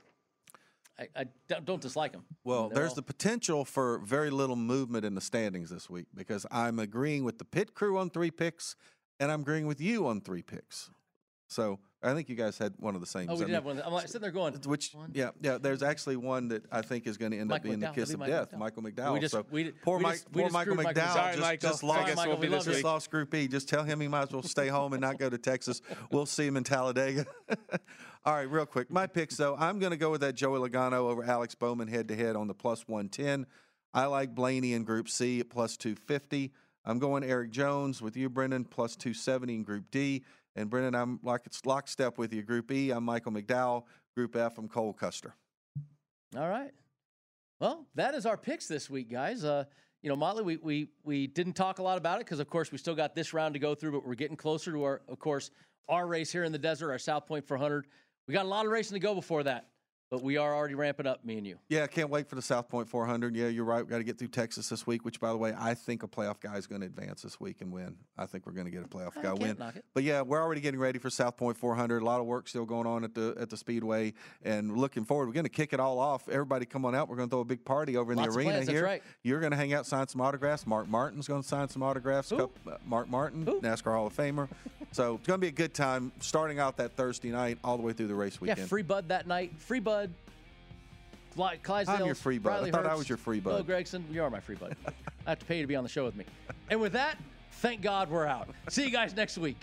I, I don't dislike him. Well, They're there's all... the potential for very little movement in the standings this week, because I'm agreeing with the pit crew on three picks, and I'm agreeing with you on three picks. So I think you guys had one of the same. Oh, we did have one. I'm like sitting there going, which, one? yeah, yeah. There's actually one that I think is going to end Mike up being McDowell. the kiss It'll of be death, Michael Michael McDowell. McDowell. We just- so we- poor we Mike, just- we poor just Michael screwed Michael. McDowell Sorry, just, Michael. just I lost. guess Michael, we'll we be love this you. Just week. lost Group E. Just tell him he might as well stay home and not go to Texas. We'll see him in Talladega. All right, real quick. My picks, though, I'm going to go with that Joey Logano over Alex Bowman head-to-head on the plus one ten. I like Blaney in Group C at plus two fifty. I'm going Eric Jones with you, Brendan, plus two seventy in Group D. And, Brendan, I'm like it's lockstep with you. Group E, I'm Michael McDowell. Group F, I'm Cole Custer. All right. Well, that is our picks this week, guys. Uh, you know, Motley, we we we didn't talk a lot about it because, of course, we still got this round to go through, but we're getting closer to our, of course, our race here in the desert, our South Point four hundred. We got a lot of racing to go before that, but we are already ramping up, me and you. Yeah, I can't wait for the South Point four hundred. Yeah, you're right. We've got to get through Texas this week, which, by the way, I think a playoff guy is going to advance this week and win. I think we're going to get a playoff I guy can't win. knock it. But, yeah, we're already getting ready for South Point four hundred. A lot of work still going on at the at the Speedway, and looking forward. We're going to kick it all off. Everybody come on out. We're going to throw a big party over in Lots the of arena plans, that's here. right. You're going to hang out, sign some autographs. Mark Martin's going to sign some autographs. Who? Cup- uh, Mark Martin, Who? NASCAR Hall of Famer. So it's going to be a good time starting out that Thursday night all the way through the race weekend. Yeah, free Bud that night. Free Bud. Cly- Clydesdale. I'm your free bud. Riley I thought I Hurts, was your free bud. Bill Gregson, you are my free bud. I have to pay you to be on the show with me. And with that, thank God we're out. See you guys next week.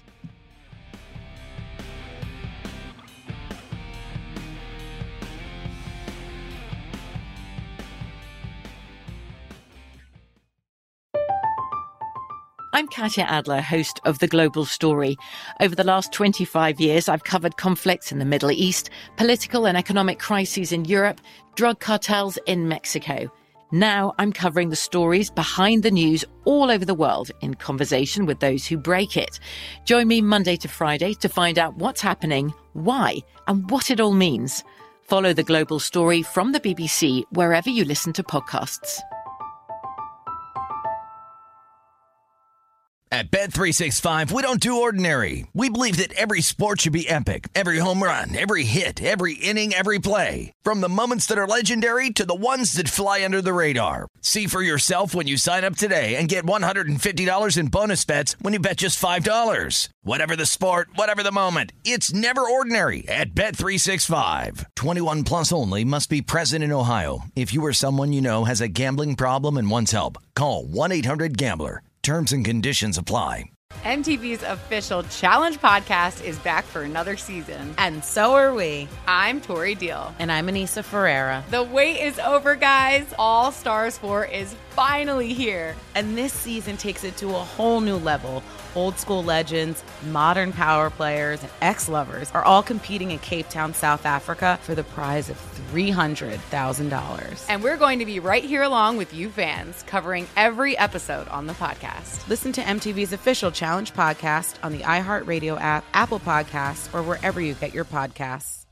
I'm Katya Adler, host of The Global Story. Over the last twenty-five years, I've covered conflicts in the Middle East, political and economic crises in Europe, drug cartels in Mexico. Now I'm covering the stories behind the news all over the world in conversation with those who break it. Join me Monday to Friday to find out what's happening, why, and what it all means. Follow The Global Story from the B B C wherever you listen to podcasts. At Bet three sixty-five, we don't do ordinary. We believe that every sport should be epic. Every home run, every hit, every inning, every play. From the moments that are legendary to the ones that fly under the radar. See for yourself when you sign up today and get one hundred fifty dollars in bonus bets when you bet just five dollars. Whatever the sport, whatever the moment, it's never ordinary at Bet three sixty-five. twenty-one plus only. Must be present in Ohio. If you or someone you know has a gambling problem and wants help, call one eight hundred gambler. Terms and conditions apply. M T V's official Challenge podcast is back for another season. And so are we. I'm Tori Deal. And I'm Anissa Ferreira. The wait is over, guys. All Stars four is finally here. And this season takes it to a whole new level. Old school legends, modern power players, and ex-lovers are all competing in Cape Town, South Africa for the prize of three hundred thousand dollars. And we're going to be right here along with you fans, covering every episode on the podcast. Listen to M T V's official Challenge podcast on the iHeartRadio app, Apple Podcasts, or wherever you get your podcasts.